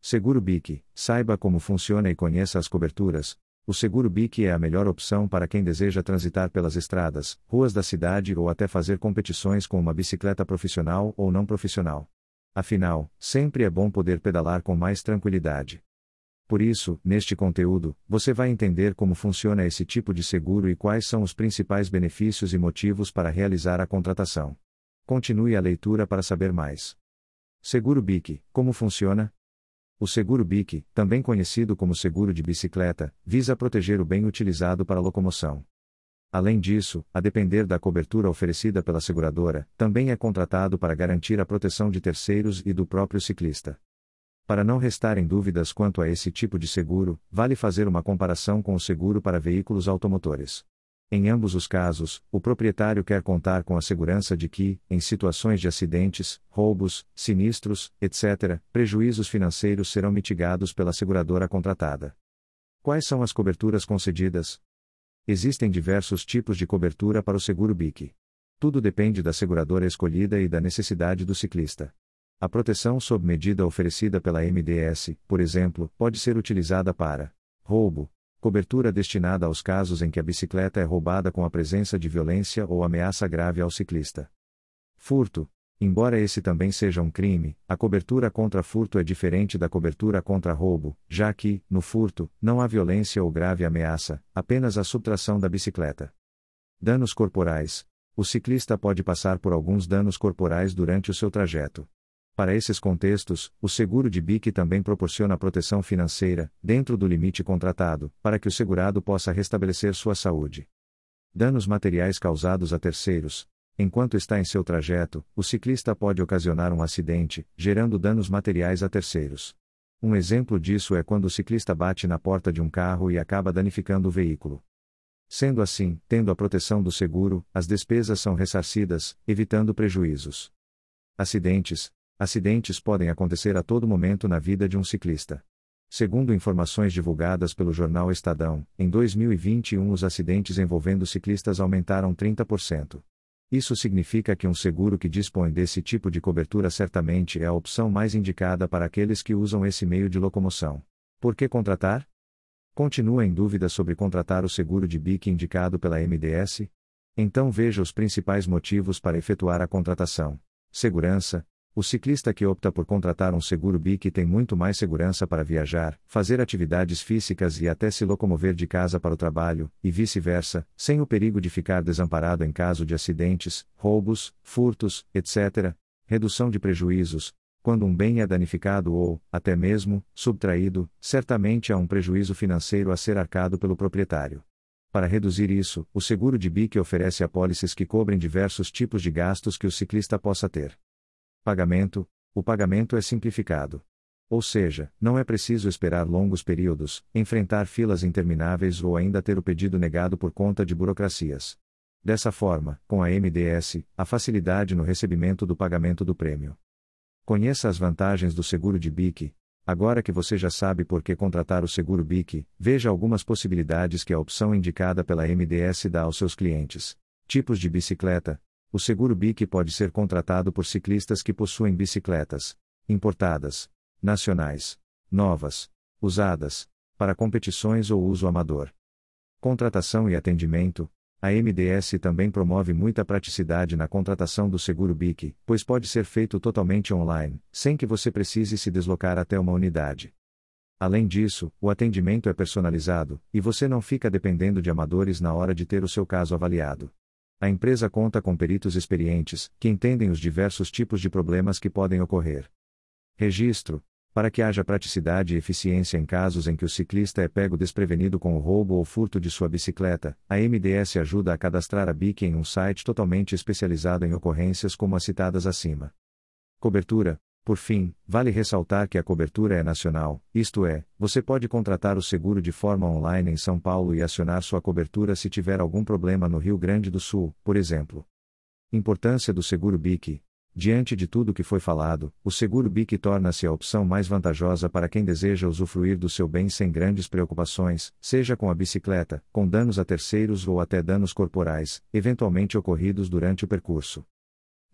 Seguro BIC, saiba como funciona e conheça as coberturas. O seguro BIC é a melhor opção para quem deseja transitar pelas estradas, ruas da cidade ou até fazer competições com uma bicicleta profissional ou não profissional. Afinal, sempre é bom poder pedalar com mais tranquilidade. Por isso, neste conteúdo, você vai entender como funciona esse tipo de seguro e quais são os principais benefícios e motivos para realizar a contratação. Continue a leitura para saber mais. Seguro BIC, como funciona? O seguro BIC, também conhecido como seguro de bicicleta, visa proteger o bem utilizado para a locomoção. Além disso, a depender da cobertura oferecida pela seguradora, também é contratado para garantir a proteção de terceiros e do próprio ciclista. Para não restarem dúvidas quanto a esse tipo de seguro, vale fazer uma comparação com o seguro para veículos automotores. Em ambos os casos, o proprietário quer contar com a segurança de que, em situações de acidentes, roubos, sinistros, etc., prejuízos financeiros serão mitigados pela seguradora contratada. Quais são as coberturas concedidas? Existem diversos tipos de cobertura para o seguro BIC. Tudo depende da seguradora escolhida e da necessidade do ciclista. A proteção sob medida oferecida pela MDS, por exemplo, pode ser utilizada para roubo, cobertura destinada aos casos em que a bicicleta é roubada com a presença de violência ou ameaça grave ao ciclista. Furto. Embora esse também seja um crime, a cobertura contra furto é diferente da cobertura contra roubo, já que, no furto, não há violência ou grave ameaça, apenas a subtração da bicicleta. Danos corporais. O ciclista pode passar por alguns danos corporais durante o seu trajeto. Para esses contextos, o seguro de BIC também proporciona proteção financeira, dentro do limite contratado, para que o segurado possa restabelecer sua saúde. Danos materiais causados a terceiros. Enquanto está em seu trajeto, o ciclista pode ocasionar um acidente, gerando danos materiais a terceiros. Um exemplo disso é quando o ciclista bate na porta de um carro e acaba danificando o veículo. Sendo assim, tendo a proteção do seguro, as despesas são ressarcidas, evitando prejuízos. Acidentes. Acidentes podem acontecer a todo momento na vida de um ciclista. Segundo informações divulgadas pelo jornal Estadão, em 2021 os acidentes envolvendo ciclistas aumentaram 30%. Isso significa que um seguro que dispõe desse tipo de cobertura certamente é a opção mais indicada para aqueles que usam esse meio de locomoção. Por que contratar? Continua em dúvida sobre contratar o seguro de BIC indicado pela MDS? Então veja os principais motivos para efetuar a contratação. Segurança. O ciclista que opta por contratar um seguro BIC tem muito mais segurança para viajar, fazer atividades físicas e até se locomover de casa para o trabalho, e vice-versa, sem o perigo de ficar desamparado em caso de acidentes, roubos, furtos, etc. Redução de prejuízos. Quando um bem é danificado ou, até mesmo, subtraído, certamente há um prejuízo financeiro a ser arcado pelo proprietário. Para reduzir isso, o seguro de BIC oferece apólices que cobrem diversos tipos de gastos que o ciclista possa ter. Pagamento. O pagamento é simplificado. Ou seja, não é preciso esperar longos períodos, enfrentar filas intermináveis ou ainda ter o pedido negado por conta de burocracias. Dessa forma, com a MDS, há facilidade no recebimento do pagamento do prêmio. Conheça as vantagens do seguro de BIC. Agora que você já sabe por que contratar o seguro BIC, veja algumas possibilidades que a opção indicada pela MDS dá aos seus clientes. Tipos de bicicleta. O seguro BIC pode ser contratado por ciclistas que possuem bicicletas importadas, nacionais, novas, usadas, para competições ou uso amador. Contratação e atendimento. A MDS também promove muita praticidade na contratação do seguro BIC, pois pode ser feito totalmente online, sem que você precise se deslocar até uma unidade. Além disso, o atendimento é personalizado, e você não fica dependendo de amadores na hora de ter o seu caso avaliado. A empresa conta com peritos experientes, que entendem os diversos tipos de problemas que podem ocorrer. Registro. Para que haja praticidade e eficiência em casos em que o ciclista é pego desprevenido com o roubo ou furto de sua bicicleta, a MDS ajuda a cadastrar a BIC em um site totalmente especializado em ocorrências como as citadas acima. Cobertura. Por fim, vale ressaltar que a cobertura é nacional, isto é, você pode contratar o seguro de forma online em São Paulo e acionar sua cobertura se tiver algum problema no Rio Grande do Sul, por exemplo. Importância do seguro BIC. Diante de tudo que foi falado, o seguro BIC torna-se a opção mais vantajosa para quem deseja usufruir do seu bem sem grandes preocupações, seja com a bicicleta, com danos a terceiros ou até danos corporais, eventualmente ocorridos durante o percurso.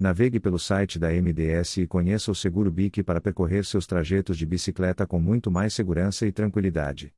Navegue pelo site da MDS e conheça o Seguro BIC para percorrer seus trajetos de bicicleta com muito mais segurança e tranquilidade.